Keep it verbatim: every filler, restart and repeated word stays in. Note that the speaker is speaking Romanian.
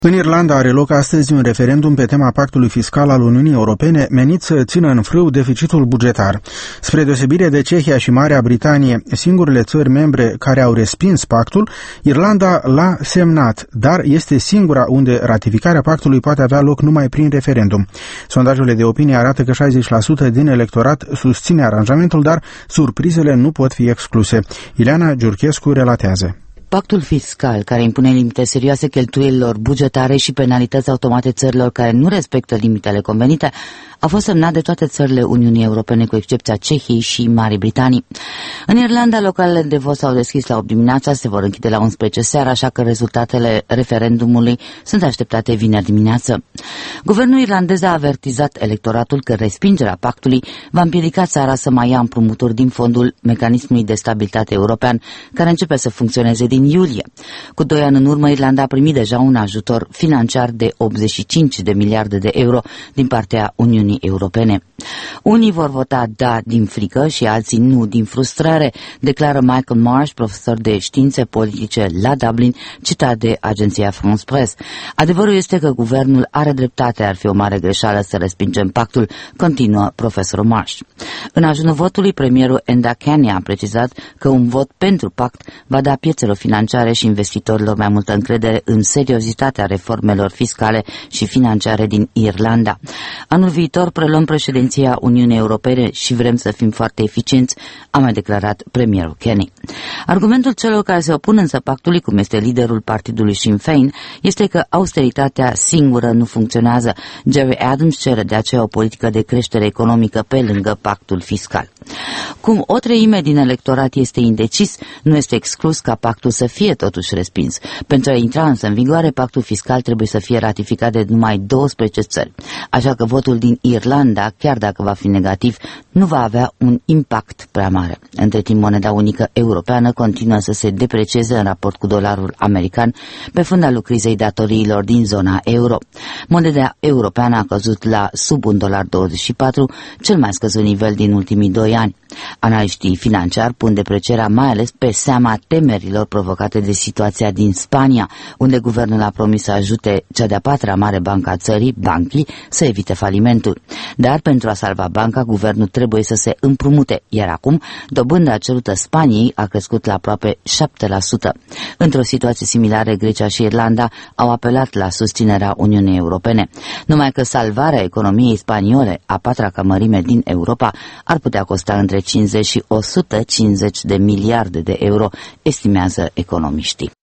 În Irlanda are loc astăzi un referendum pe tema pactului fiscal al Uniunii Europene menit să țină în frâu deficitul bugetar. Spre deosebire de Cehia și Marea Britanie, singurele țări membre care au respins pactul, Irlanda l-a semnat, dar este singura unde ratificarea pactului poate avea loc numai prin referendum. Sondajele de opinie arată că șaizeci la sută din electorat susține aranjamentul, dar surprizele nu pot fi excluse. Ileana Giurchescu relatează. Pactul fiscal, care impune limite serioase cheltuielilor bugetare și penalități automate țărilor care nu respectă limitele convenite, a fost semnat de toate țările Uniunii Europene, cu excepția Cehiei și Marii Britanii. În Irlanda, localele de vot s-au deschis la opt dimineața, se vor închide la unsprezece seara, așa că rezultatele referendumului sunt așteptate vineri dimineață. Guvernul irlandez a avertizat electoratul că respingerea pactului va împiedica țara să mai ia împrumuturi din fondul Mecanismului de Stabilitate European, care începe să funcționeze din iulie. Cu doi ani în urmă, Irlanda a primit deja un ajutor financiar de optzeci și cinci de miliarde de euro din partea Uniunii Europene. Unii vor vota da din frică și alții nu din frustrare, declară Michael Marsh, profesor de științe politice la Dublin, citat de agenția France Press. Adevărul este că guvernul are dreptate, ar fi o mare greșeală să respingem pactul, continuă profesorul Marsh. În ajunul votului, premierul Enda Kenny a precizat că un vot pentru pact va da piețelor financiare și investitorilor mai multă încredere în seriozitatea reformelor fiscale și financiare din Irlanda. Anul viitor preluăm președinția Uniunii Europene și vrem să fim foarte eficienți, a mai declarat premierul Kenny. Argumentul celor care se opun însă pactului, cum este liderul partidului Sinn Féin, este că austeritatea singură nu funcționează. Gerry Adams cere de aceea o politică de creștere economică pe lângă pactul fiscal. Cum o treime din electorat este indecis, nu este exclus ca pactul să fie totuși respins. Pentru a intra însă în vigoare, pactul fiscal trebuie să fie ratificat de numai douăsprezece țări. Așa că votul din Irlanda, chiar dacă va fi negativ, nu va avea un impact prea mare. Între timp, moneda unică europeană continuă să se deprecieze în raport cu dolarul american pe fundalul crizei datoriilor din zona euro. Moneda europeană a căzut la sub un dolar douăzeci și patru, cel mai scăzut nivel din ultimii doi ani. Analiștii financiari pun deprecierea mai ales pe seama temerilor provocate de situația din Spania, unde guvernul a promis să ajute cea de-a patra mare bancă a țării, Banqui, să evite falimentul. Dar pentru a salva banca, guvernul trebuie să se împrumute, iar acum dobânda cerută Spaniei a crescut la aproape șapte la sută. Într-o situație similară, Grecia și Irlanda au apelat la susținerea Uniunii Europene. Numai că salvarea economiei spaniole, a patra ca mărime din Europa, ar putea costa între cincizeci și o sută cincizeci de miliarde de euro, estimează economiștii.